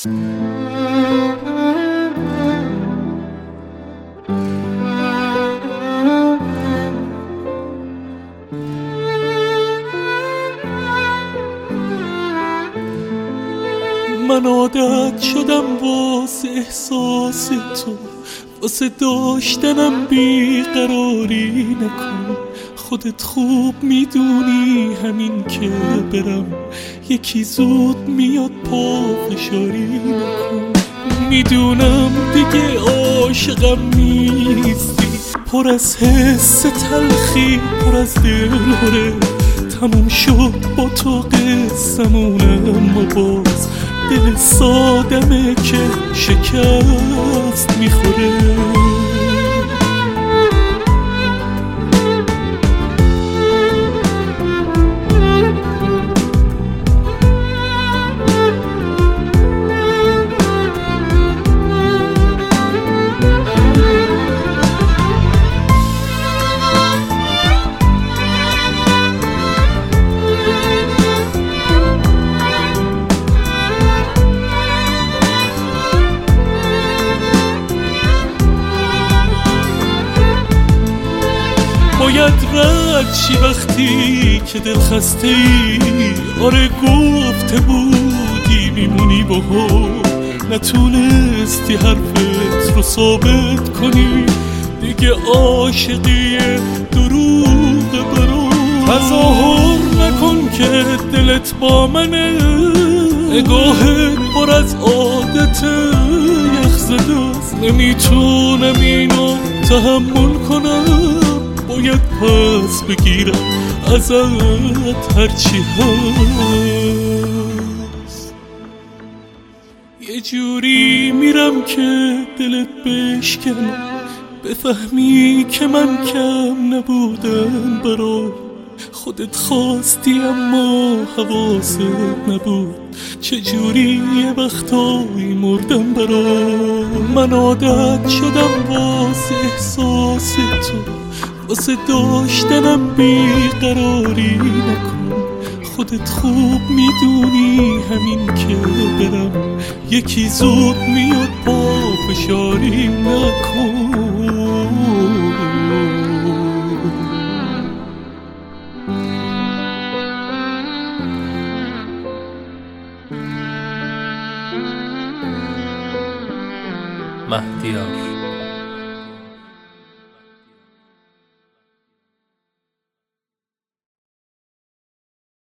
من عادت شدم واسه احساس تو، واسه داشتنم بیقراری نکن. خودت خوب میدونی همین که برم یکی زود میاد پا فشاری نکن. میدونم دیگه عاشقم نیستی، پر از حس تلخی، پر از دلهره. تموم شد با تو قصه‌مونم و باز دل سادمه که شکست میخوره. باید رد چی وقتی که دل خسته ای. آره گفته بودی میمونی با هم، نتونستی حرفت رو ثابت کنی. دیگه عاشقی دروغ برام تظاهر نکن که دلت با منه. نگاهت پر از عادت یخزده است، نمیتونم اینو تحمل کنم. باید پس بگیرم ازت هرچی هست. یه جوری میرم که دلت بشکنم، بفهمی که من کم نبودم برات. خودت خواستی اما حواست نبود، چجوری یه وقتایی مردم برات. من عادت شدم واسه احساس تو، واسه داشتنم بیقراری نکن. خودت خوب میدونی همین که برم یکی زود میاد پا فشاری نکن. مهدیار